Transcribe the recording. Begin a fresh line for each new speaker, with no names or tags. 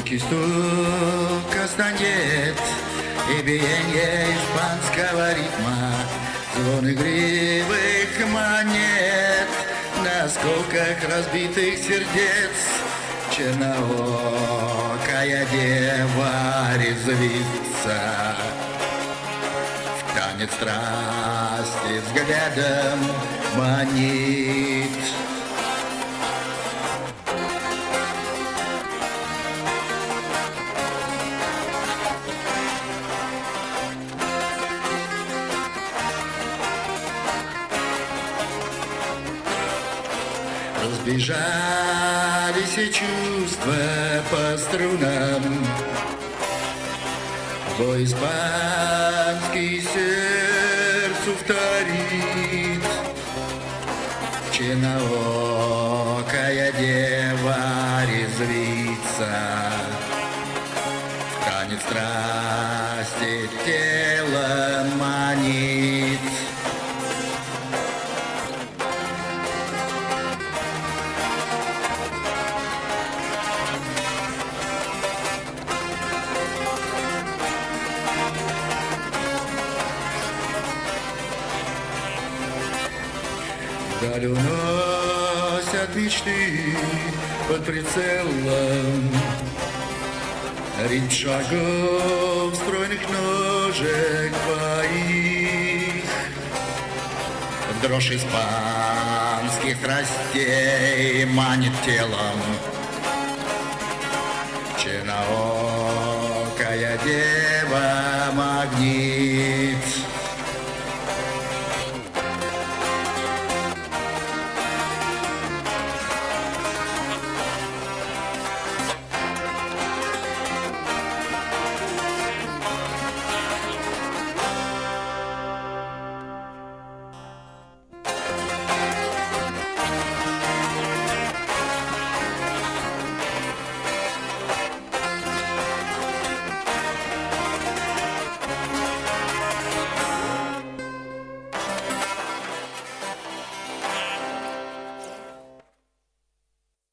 Гулкий стук кастанет и биенье испанского ритма, звон игривых монет на осколках разбитых сердец. Черноокая дева резвится, в танец страсти взглядом манит. Разбежались и чувства по струнам, бой испанский сердцу вторит. Черноокая дева резвится, в танец страсти тело манит. Вдаль уносят мечты под прицелом, ритм шагов стройных ножек твоих, в дрожь испанских страстей манит телом. Черноокая